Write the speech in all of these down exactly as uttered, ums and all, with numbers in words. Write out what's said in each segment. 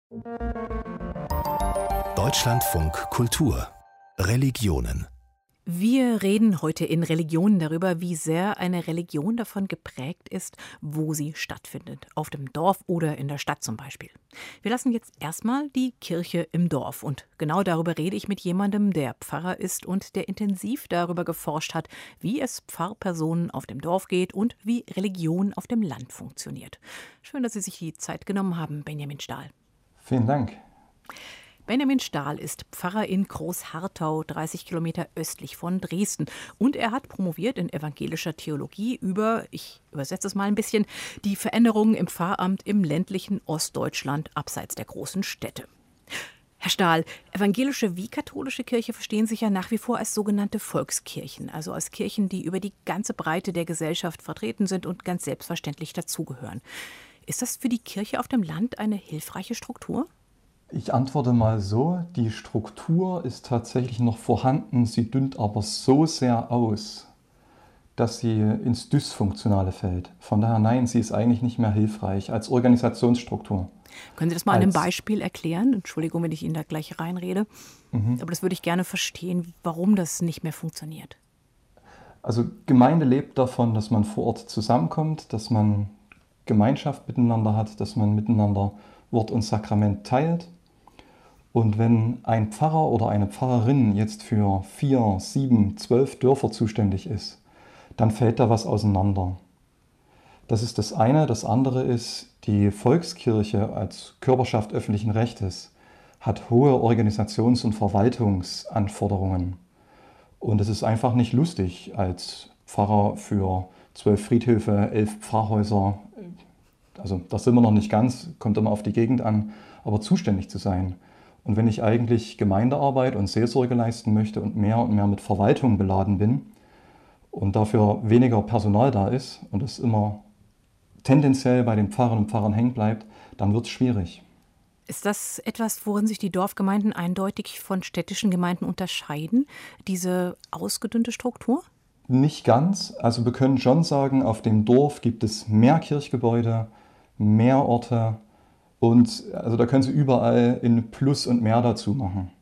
Deutschlandfunk Kultur Religionen. Wir reden heute in Religionen darüber, wie sehr eine Religion davon geprägt ist, wo sie stattfindet. Auf dem Dorf oder in der Stadt zum Beispiel. Wir lassen jetzt erstmal die Kirche im Dorf. Und genau darüber rede ich mit jemandem, der Pfarrer ist und der intensiv darüber geforscht hat, wie es Pfarrpersonen auf dem Dorf geht und wie Religion auf dem Land funktioniert. Schön, dass Sie sich die Zeit genommen haben, Benjamin Stahl. Vielen Dank. Benjamin Stahl ist Pfarrer in Großharthau, dreißig Kilometer östlich von Dresden. Und er hat promoviert in evangelischer Theologie über, ich übersetze es mal ein bisschen, die Veränderungen im Pfarramt im ländlichen Ostdeutschland abseits der großen Städte. Herr Stahl, evangelische wie katholische Kirche verstehen sich ja nach wie vor als sogenannte Volkskirchen, also als Kirchen, die über die ganze Breite der Gesellschaft vertreten sind und ganz selbstverständlich dazugehören. Ist das für die Kirche auf dem Land eine hilfreiche Struktur? Ich antworte mal so, die Struktur ist tatsächlich noch vorhanden, sie dünnt aber so sehr aus, dass sie ins Dysfunktionale fällt. Von daher nein, sie ist eigentlich nicht mehr hilfreich als Organisationsstruktur. Können Sie das mal an einem Beispiel erklären? Entschuldigung, wenn ich Ihnen da gleich reinrede. Mhm. Aber das würde ich gerne verstehen, warum das nicht mehr funktioniert. Also Gemeinde lebt davon, dass man vor Ort zusammenkommt, dass man Gemeinschaft miteinander hat, dass man miteinander Wort und Sakrament teilt. Und wenn ein Pfarrer oder eine Pfarrerin jetzt für vier, sieben, zwölf Dörfer zuständig ist, dann fällt da was auseinander. Das ist das eine. Das andere ist, die Volkskirche als Körperschaft öffentlichen Rechtes hat hohe Organisations- und Verwaltungsanforderungen. Und es ist einfach nicht lustig, als Pfarrer für zwölf Friedhöfe, elf Pfarrhäuser, also das sind wir noch nicht ganz, kommt immer auf die Gegend an, aber zuständig zu sein. Und wenn ich eigentlich Gemeindearbeit und Seelsorge leisten möchte und mehr und mehr mit Verwaltung beladen bin und dafür weniger Personal da ist und es immer tendenziell bei den Pfarrern und Pfarrern hängen bleibt, dann wird es schwierig. Ist das etwas, worin sich die Dorfgemeinden eindeutig von städtischen Gemeinden unterscheiden, diese ausgedünnte Struktur? Nicht ganz. Also wir können schon sagen, auf dem Dorf gibt es mehr Kirchgebäude, mehr Orte. Und also da können Sie überall in Plus und mehr dazu machen.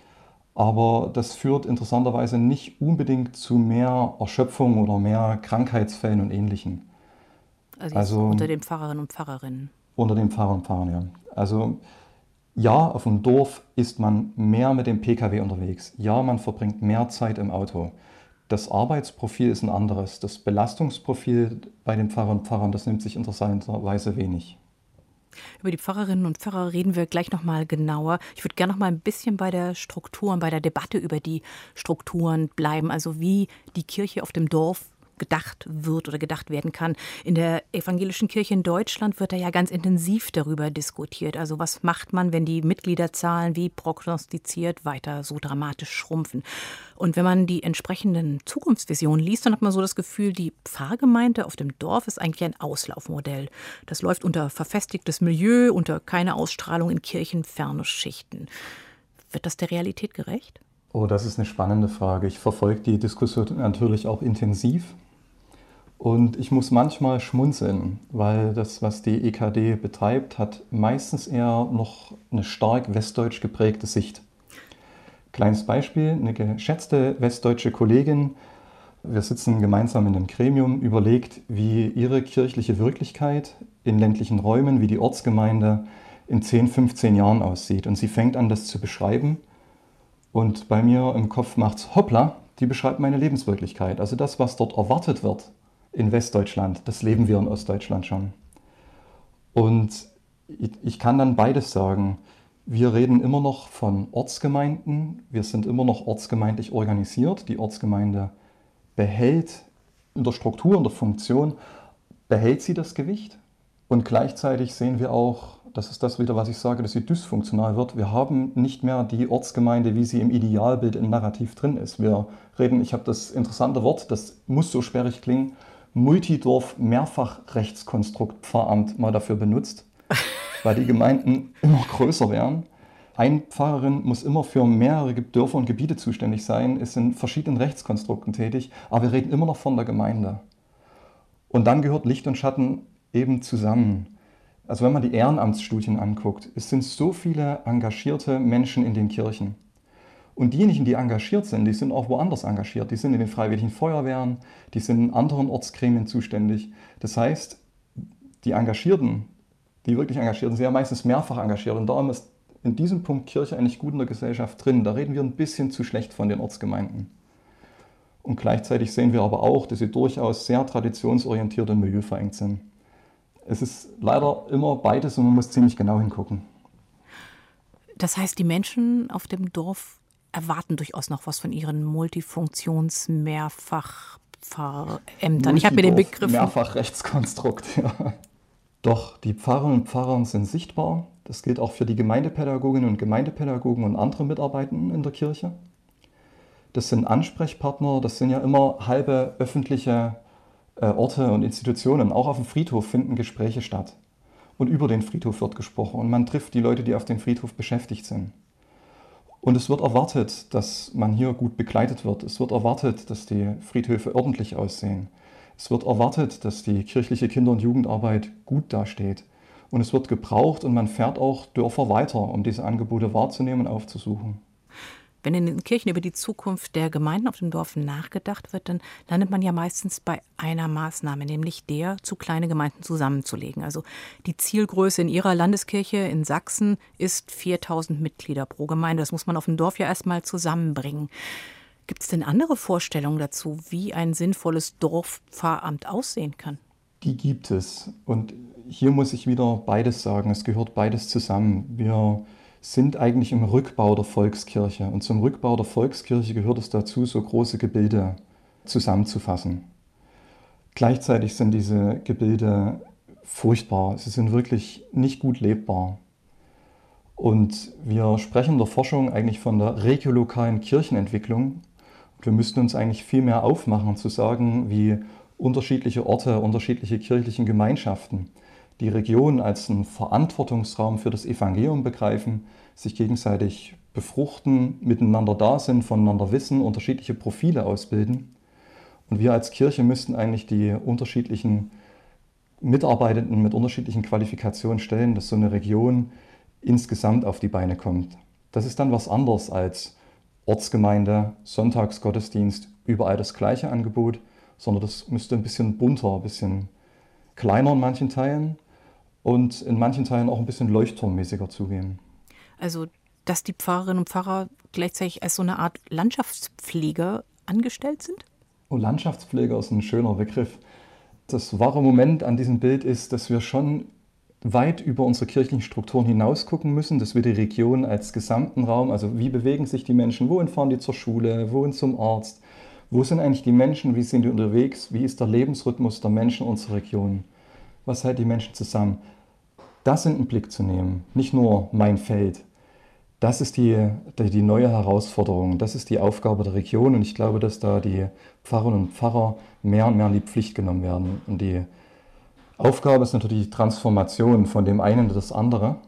Aber das führt interessanterweise nicht unbedingt zu mehr Erschöpfung oder mehr Krankheitsfällen und Ähnlichem. Also, also unter den Pfarrerinnen und Pfarrerinnen? Unter den Pfarrern und Pfarrern, ja. Also ja, auf dem Dorf ist man mehr mit dem P K W unterwegs. Ja, man verbringt mehr Zeit im Auto. Das Arbeitsprofil ist ein anderes. Das Belastungsprofil bei den Pfarrern und Pfarrern, das nimmt sich interessanterweise wenig. Über die Pfarrerinnen und Pfarrer reden wir gleich noch mal genauer. Ich würde gerne noch mal ein bisschen bei der Struktur und bei der Debatte über die Strukturen bleiben, also wie die Kirche auf dem Dorf gedacht wird oder gedacht werden kann. In der evangelischen Kirche in Deutschland wird da ja ganz intensiv darüber diskutiert. Also was macht man, wenn die Mitgliederzahlen wie prognostiziert weiter so dramatisch schrumpfen? Und wenn man die entsprechenden Zukunftsvisionen liest, dann hat man so das Gefühl, die Pfarrgemeinde auf dem Dorf ist eigentlich ein Auslaufmodell. Das läuft unter verfestigtes Milieu, unter keine Ausstrahlung in kirchenferne Schichten. Wird das der Realität gerecht? Oh, das ist eine spannende Frage. Ich verfolge die Diskussion natürlich auch intensiv. Und ich muss manchmal schmunzeln, weil das, was die E K D betreibt, hat meistens eher noch eine stark westdeutsch geprägte Sicht. Kleines Beispiel, eine geschätzte westdeutsche Kollegin, wir sitzen gemeinsam in einem Gremium, überlegt, wie ihre kirchliche Wirklichkeit in ländlichen Räumen, wie die Ortsgemeinde in zehn, fünfzehn Jahren aussieht. Und sie fängt an, das zu beschreiben. Und bei mir im Kopf macht's hoppla, die beschreibt meine Lebenswirklichkeit. Also das, was dort erwartet wird in Westdeutschland, das leben wir in Ostdeutschland schon. Und ich kann dann beides sagen. Wir reden immer noch von Ortsgemeinden. Wir sind immer noch ortsgemeindlich organisiert. Die Ortsgemeinde behält in der Struktur, in der Funktion, behält sie das Gewicht. Und gleichzeitig sehen wir auch, das ist das wieder, was ich sage, dass sie dysfunktional wird. Wir haben nicht mehr die Ortsgemeinde, wie sie im Idealbild im Narrativ drin ist. Wir reden, ich habe das interessante Wort, das muss so sperrig klingen, Multidorf-Mehrfachrechtskonstrukt Pfarramt mal dafür benutzt, weil die Gemeinden immer größer werden. Eine Pfarrerin muss immer für mehrere Dörfer und Gebiete zuständig sein, ist in verschiedenen Rechtskonstrukten tätig, aber wir reden immer noch von der Gemeinde. Und dann gehört Licht und Schatten eben zusammen. Also wenn man die Ehrenamtsstudien anguckt, es sind so viele engagierte Menschen in den Kirchen. Und diejenigen, die engagiert sind, die sind auch woanders engagiert. Die sind in den Freiwilligen Feuerwehren, die sind in anderen Ortsgremien zuständig. Das heißt, die Engagierten, die wirklich Engagierten, sind ja meistens mehrfach engagiert. Und darum ist in diesem Punkt Kirche eigentlich gut in der Gesellschaft drin. Da reden wir ein bisschen zu schlecht von den Ortsgemeinden. Und gleichzeitig sehen wir aber auch, dass sie durchaus sehr traditionsorientiert und milieuverengt sind. Es ist leider immer beides und man muss ziemlich genau hingucken. Das heißt, die Menschen auf dem Dorf erwarten durchaus noch was von ihren Multifunktions-Mehrfachpfarrämtern. Ich habe mir den Begriff... Mehrfachrechtskonstrukt, ja. Doch, die Pfarrerinnen und Pfarrer sind sichtbar. Das gilt auch für die Gemeindepädagoginnen und Gemeindepädagogen und andere Mitarbeitenden in der Kirche. Das sind Ansprechpartner, das sind ja immer halbe öffentliche äh, Orte und Institutionen. Auch auf dem Friedhof finden Gespräche statt. Und über den Friedhof wird gesprochen. Und man trifft die Leute, die auf dem Friedhof beschäftigt sind. Und es wird erwartet, dass man hier gut begleitet wird. Es wird erwartet, dass die Friedhöfe ordentlich aussehen. Es wird erwartet, dass die kirchliche Kinder- und Jugendarbeit gut dasteht. Und es wird gebraucht und man fährt auch Dörfer weiter, um diese Angebote wahrzunehmen und aufzusuchen. Wenn in den Kirchen über die Zukunft der Gemeinden auf dem Dorf nachgedacht wird, dann landet man ja meistens bei einer Maßnahme, nämlich der, zu kleine Gemeinden zusammenzulegen. Also die Zielgröße in Ihrer Landeskirche in Sachsen ist viertausend Mitglieder pro Gemeinde. Das muss man auf dem Dorf ja erstmal zusammenbringen. Gibt es denn andere Vorstellungen dazu, wie ein sinnvolles Dorfpfarramt aussehen kann? Die gibt es. Und hier muss ich wieder beides sagen. Es gehört beides zusammen. Wir sind eigentlich im Rückbau der Volkskirche. Und zum Rückbau der Volkskirche gehört es dazu, so große Gebilde zusammenzufassen. Gleichzeitig sind diese Gebilde furchtbar. Sie sind wirklich nicht gut lebbar. Und wir sprechen in der Forschung eigentlich von der regiolokalen Kirchenentwicklung. Wir müssten uns eigentlich viel mehr aufmachen, zu sagen, wie unterschiedliche Orte, unterschiedliche kirchlichen Gemeinschaften die Region als einen Verantwortungsraum für das Evangelium begreifen, sich gegenseitig befruchten, miteinander da sind, voneinander wissen, unterschiedliche Profile ausbilden. Und wir als Kirche müssten eigentlich die unterschiedlichen Mitarbeitenden mit unterschiedlichen Qualifikationen stellen, dass so eine Region insgesamt auf die Beine kommt. Das ist dann was anderes als Ortsgemeinde, Sonntagsgottesdienst, überall das gleiche Angebot, sondern das müsste ein bisschen bunter, ein bisschen kleiner in manchen Teilen und in manchen Teilen auch ein bisschen leuchtturmmäßiger zugehen. Also, dass die Pfarrerinnen und Pfarrer gleichzeitig als so eine Art Landschaftspfleger angestellt sind? Oh, Landschaftspfleger ist ein schöner Begriff. Das wahre Moment an diesem Bild ist, dass wir schon weit über unsere kirchlichen Strukturen hinaus gucken müssen, dass wir die Region als gesamten Raum, also wie bewegen sich die Menschen, wohin fahren die zur Schule, wohin zum Arzt, wo sind eigentlich die Menschen, wie sind die unterwegs, wie ist der Lebensrhythmus der Menschen in unserer Region, was hält die Menschen zusammen. Das in den Blick zu nehmen, nicht nur mein Feld. Das ist die, die, die neue Herausforderung, das ist die Aufgabe der Region und ich glaube, dass da die Pfarrerinnen und Pfarrer mehr und mehr in die Pflicht genommen werden. Und die Aufgabe ist natürlich die Transformation von dem einen in das andere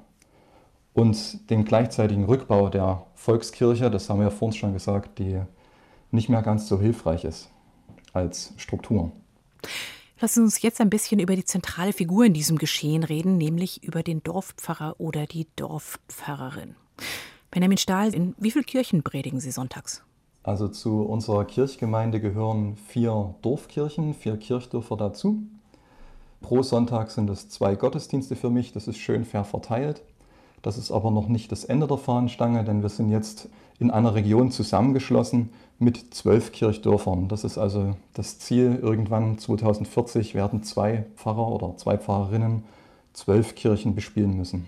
und den gleichzeitigen Rückbau der Volkskirche, das haben wir ja vorhin schon gesagt, die nicht mehr ganz so hilfreich ist als Struktur. Lassen Sie uns jetzt ein bisschen über die zentrale Figur in diesem Geschehen reden, nämlich über den Dorfpfarrer oder die Dorfpfarrerin. Benjamin Stahl, in wie vielen Kirchen predigen Sie sonntags? Also zu unserer Kirchgemeinde gehören vier Dorfkirchen, vier Kirchdörfer dazu. Pro Sonntag sind es zwei Gottesdienste für mich, das ist schön fair verteilt. Das ist aber noch nicht das Ende der Fahnenstange, denn wir sind jetzt in einer Region zusammengeschlossen mit zwölf Kirchdörfern. Das ist also das Ziel. Irgendwann zweitausendvierzig werden zwei Pfarrer oder zwei Pfarrerinnen zwölf Kirchen bespielen müssen.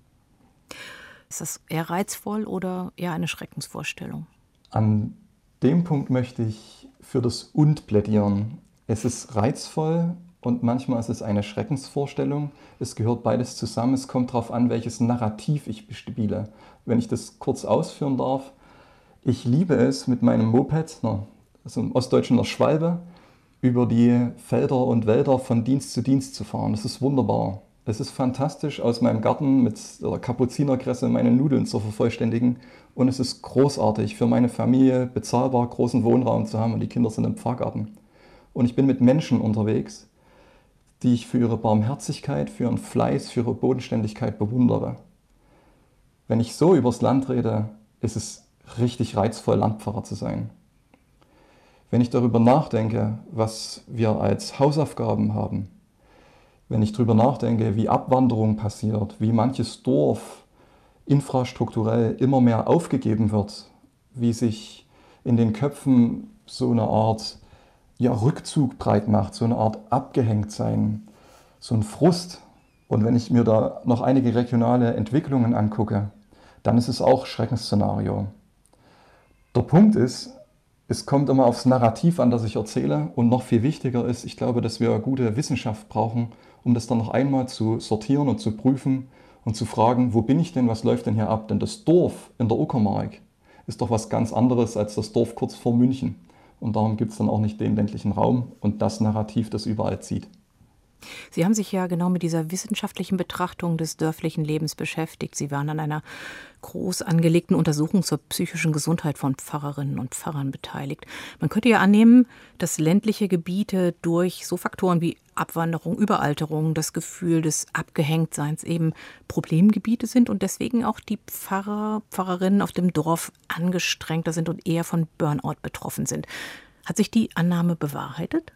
Ist das eher reizvoll oder eher eine Schreckensvorstellung? An dem Punkt möchte ich für das Und plädieren. Es ist reizvoll und manchmal ist es eine Schreckensvorstellung. Es gehört beides zusammen. Es kommt darauf an, welches Narrativ ich bespiele. Wenn ich das kurz ausführen darf. Ich liebe es, mit meinem Moped, also im Ostdeutschen der Schwalbe, über die Felder und Wälder von Dienst zu Dienst zu fahren. Das ist wunderbar. Es ist fantastisch, aus meinem Garten mit der Kapuzinerkresse meine Nudeln zu vervollständigen. Und es ist großartig, für meine Familie bezahlbar großen Wohnraum zu haben und die Kinder sind im Pfarrgarten. Und ich bin mit Menschen unterwegs, die ich für ihre Barmherzigkeit, für ihren Fleiß, für ihre Bodenständigkeit bewundere. Wenn ich so übers Land rede, ist es richtig reizvoll, Landpfarrer zu sein. Wenn ich darüber nachdenke, was wir als Hausaufgaben haben, wenn ich darüber nachdenke, wie Abwanderung passiert, wie manches Dorf infrastrukturell immer mehr aufgegeben wird, wie sich in den Köpfen so eine Art ja, Rückzug breit macht, so eine Art Abgehängtsein, so ein Frust. Und wenn ich mir da noch einige regionale Entwicklungen angucke, dann ist es auch Schreckensszenario. Der Punkt ist, es kommt immer aufs Narrativ an, das ich erzähle. Und noch viel wichtiger ist, ich glaube, dass wir gute Wissenschaft brauchen, um das dann noch einmal zu sortieren und zu prüfen und zu fragen, wo bin ich denn, was läuft denn hier ab? Denn das Dorf in der Uckermark ist doch was ganz anderes als das Dorf kurz vor München. Und darum gibt es dann auch nicht den ländlichen Raum und das Narrativ, das überall zieht. Sie haben sich ja genau mit dieser wissenschaftlichen Betrachtung des dörflichen Lebens beschäftigt. Sie waren an einer groß angelegten Untersuchung zur psychischen Gesundheit von Pfarrerinnen und Pfarrern beteiligt. Man könnte ja annehmen, dass ländliche Gebiete durch so Faktoren wie Abwanderung, Überalterung, das Gefühl des Abgehängtseins eben Problemgebiete sind und deswegen auch die Pfarrer, Pfarrerinnen auf dem Dorf angestrengter sind und eher von Burnout betroffen sind. Hat sich die Annahme bewahrheitet?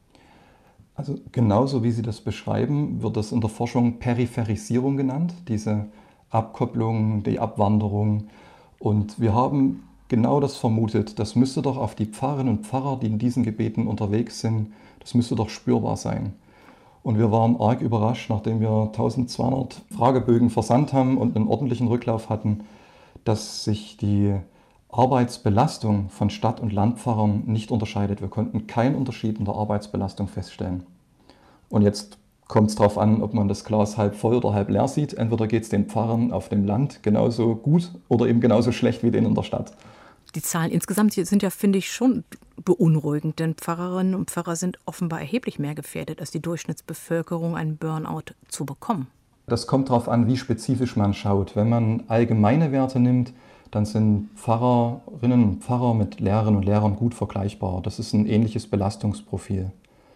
Also genauso wie Sie das beschreiben, wird das in der Forschung Peripherisierung genannt, diese Abkopplung, die Abwanderung. Und wir haben genau das vermutet. Das müsste doch auf die Pfarrerinnen und Pfarrer, die in diesen Gebieten unterwegs sind, das müsste doch spürbar sein. Und wir waren arg überrascht, nachdem wir eintausendzweihundert Fragebögen versandt haben und einen ordentlichen Rücklauf hatten, dass sich die Arbeitsbelastung von Stadt- und Landpfarrern nicht unterscheidet. Wir konnten keinen Unterschied in der Arbeitsbelastung feststellen. Und jetzt kommt es darauf an, ob man das Glas halb voll oder halb leer sieht. Entweder geht es den Pfarrern auf dem Land genauso gut oder eben genauso schlecht wie denen in der Stadt. Die Zahlen insgesamt sind ja, finde ich, schon beunruhigend, denn Pfarrerinnen und Pfarrer sind offenbar erheblich mehr gefährdet als die Durchschnittsbevölkerung, einen Burnout zu bekommen. Das kommt darauf an, wie spezifisch man schaut. Wenn man allgemeine Werte nimmt, dann sind Pfarrerinnen und Pfarrer mit Lehrerinnen und Lehrern gut vergleichbar. Das ist ein ähnliches Belastungsprofil.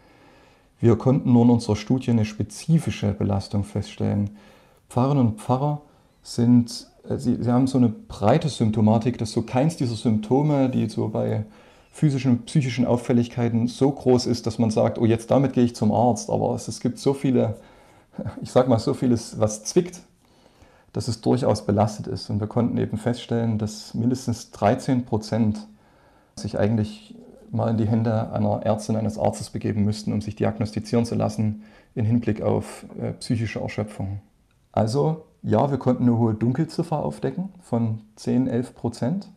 Wir konnten nur in unserer Studie eine spezifische Belastung feststellen. Pfarrerinnen und Pfarrer sind, sie, sie haben so eine breite Symptomatik, dass so keins dieser Symptome, die so bei physischen und psychischen Auffälligkeiten so groß ist, dass man sagt, oh, jetzt damit gehe ich zum Arzt. Aber es, es gibt so viele, ich sag mal so vieles, was zwickt, dass es durchaus belastet ist. Und wir konnten eben feststellen, dass mindestens dreizehn Prozent sich eigentlich mal in die Hände einer Ärztin, eines Arztes begeben müssten, um sich diagnostizieren zu lassen im Hinblick auf äh, psychische Erschöpfung. Also ja, wir konnten eine hohe Dunkelziffer aufdecken von zehn, elf Prozent.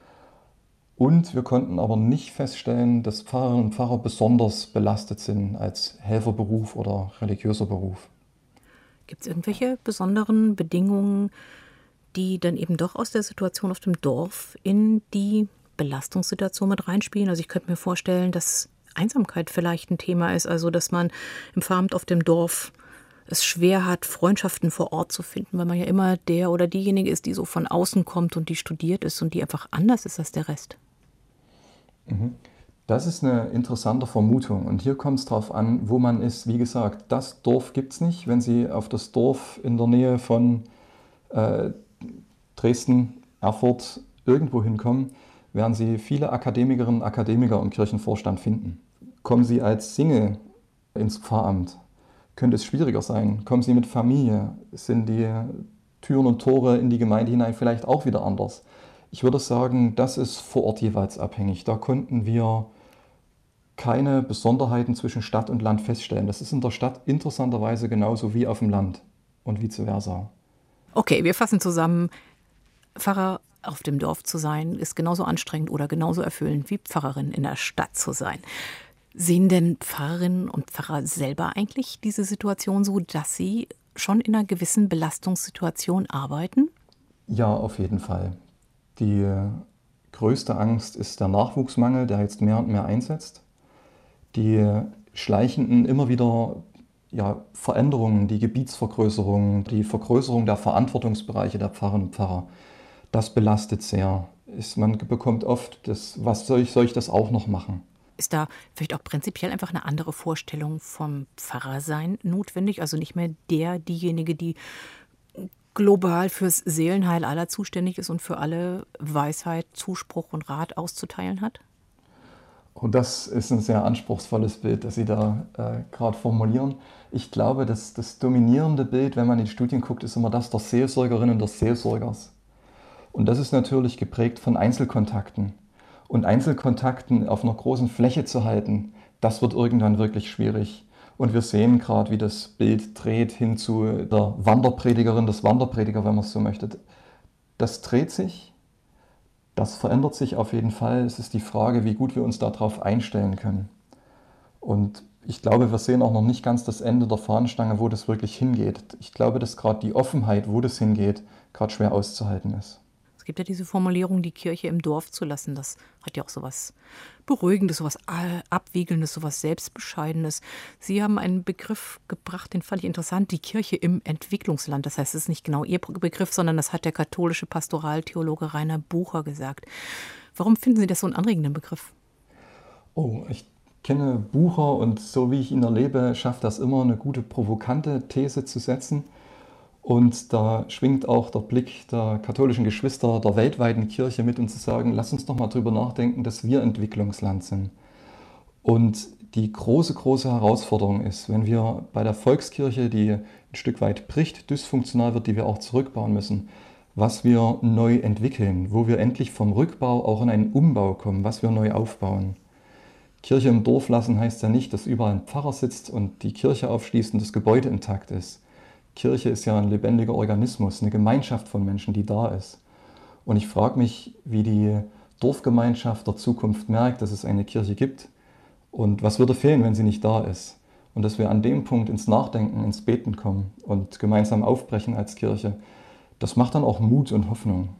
Und wir konnten aber nicht feststellen, dass Pfarrerinnen und Pfarrer besonders belastet sind als Helferberuf oder religiöser Beruf. Gibt es irgendwelche besonderen Bedingungen, die dann eben doch aus der Situation auf dem Dorf in die Belastungssituation mit reinspielen? Also ich könnte mir vorstellen, dass Einsamkeit vielleicht ein Thema ist, also dass man im Pfarramt auf dem Dorf es schwer hat, Freundschaften vor Ort zu finden, weil man ja immer der oder diejenige ist, die so von außen kommt und die studiert ist und die einfach anders ist als der Rest. Das ist eine interessante Vermutung und hier kommt es darauf an, wo man ist. Wie gesagt, das Dorf gibt es nicht. Wenn Sie auf das Dorf in der Nähe von äh, Dresden, Erfurt irgendwo hinkommen, werden Sie viele Akademikerinnen und Akademiker im Kirchenvorstand finden. Kommen Sie als Single ins Pfarramt, könnte es schwieriger sein. Kommen Sie mit Familie, sind die Türen und Tore in die Gemeinde hinein vielleicht auch wieder anders. Ich würde sagen, das ist vor Ort jeweils abhängig. Da konnten wir keine Besonderheiten zwischen Stadt und Land feststellen. Das ist in der Stadt interessanterweise genauso wie auf dem Land und vice versa. Okay, wir fassen zusammen. Pfarrer auf dem Dorf zu sein, ist genauso anstrengend oder genauso erfüllend wie Pfarrerin in der Stadt zu sein. Sehen denn Pfarrerinnen und Pfarrer selber eigentlich diese Situation so, dass sie schon in einer gewissen Belastungssituation arbeiten? Ja, auf jeden Fall. Die größte Angst ist der Nachwuchsmangel, der jetzt mehr und mehr einsetzt. Die schleichenden, immer wieder ja, Veränderungen, die Gebietsvergrößerung, die Vergrößerung der Verantwortungsbereiche der Pfarrerinnen und Pfarrer, das belastet sehr. Ist, man bekommt oft das, was soll ich, soll ich das auch noch machen? Ist da vielleicht auch prinzipiell einfach eine andere Vorstellung vom Pfarrersein notwendig? Also nicht mehr der, diejenige, die global fürs Seelenheil aller zuständig ist und für alle Weisheit, Zuspruch und Rat auszuteilen hat? Und das ist ein sehr anspruchsvolles Bild, das Sie da äh, gerade formulieren. Ich glaube, dass das dominierende Bild, wenn man in die Studien guckt, ist immer das der Seelsorgerin und des Seelsorgers. Und das ist natürlich geprägt von Einzelkontakten. Und Einzelkontakten auf einer großen Fläche zu halten, das wird irgendwann wirklich schwierig. Und wir sehen gerade, wie das Bild dreht hin zu der Wanderpredigerin, des Wanderprediger, wenn man es so möchte. Das dreht sich, das verändert sich auf jeden Fall. Es ist die Frage, wie gut wir uns darauf einstellen können. Und ich glaube, wir sehen auch noch nicht ganz das Ende der Fahnenstange, wo das wirklich hingeht. Ich glaube, dass gerade die Offenheit, wo das hingeht, gerade schwer auszuhalten ist. Es gibt ja diese Formulierung, die Kirche im Dorf zu lassen. Das hat ja auch sowas Beruhigendes, sowas Abwiegelndes, sowas Selbstbescheidenes. Sie haben einen Begriff gebracht, den fand ich interessant, die Kirche im Entwicklungsland. Das heißt, es ist nicht genau Ihr Begriff, sondern das hat der katholische Pastoraltheologe Rainer Bucher gesagt. Warum finden Sie das so einen anregenden Begriff? Oh, ich kenne Bucher und so wie ich ihn erlebe, schafft das immer, eine gute provokante These zu setzen. Und da schwingt auch der Blick der katholischen Geschwister der weltweiten Kirche mit, um zu sagen, lass uns doch mal drüber nachdenken, dass wir Entwicklungsland sind. Und die große, große Herausforderung ist, wenn wir bei der Volkskirche, die ein Stück weit bricht, dysfunktional wird, die wir auch zurückbauen müssen, was wir neu entwickeln, wo wir endlich vom Rückbau auch in einen Umbau kommen, was wir neu aufbauen. Kirche im Dorf lassen heißt ja nicht, dass überall ein Pfarrer sitzt und die Kirche aufschließt und das Gebäude intakt ist. Kirche ist ja ein lebendiger Organismus, eine Gemeinschaft von Menschen, die da ist. Und ich frage mich, wie die Dorfgemeinschaft der Zukunft merkt, dass es eine Kirche gibt und was würde fehlen, wenn sie nicht da ist. Und dass wir an dem Punkt ins Nachdenken, ins Beten kommen und gemeinsam aufbrechen als Kirche, das macht dann auch Mut und Hoffnung.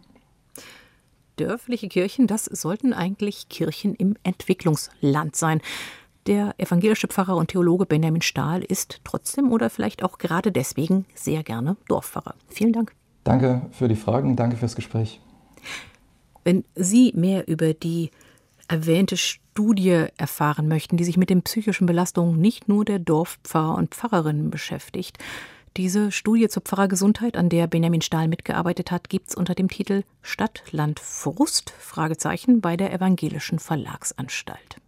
Dörfliche Kirchen, das sollten eigentlich Kirchen im Entwicklungsland sein. Der evangelische Pfarrer und Theologe Benjamin Stahl ist trotzdem oder vielleicht auch gerade deswegen sehr gerne Dorfpfarrer. Vielen Dank. Danke für die Fragen, danke fürs Gespräch. Wenn Sie mehr über die erwähnte Studie erfahren möchten, die sich mit den psychischen Belastungen nicht nur der Dorfpfarrer und Pfarrerinnen beschäftigt, diese Studie zur Pfarrergesundheit, an der Benjamin Stahl mitgearbeitet hat, gibt es unter dem Titel Stadt, Land, Frust? Fragezeichen bei der Evangelischen Verlagsanstalt.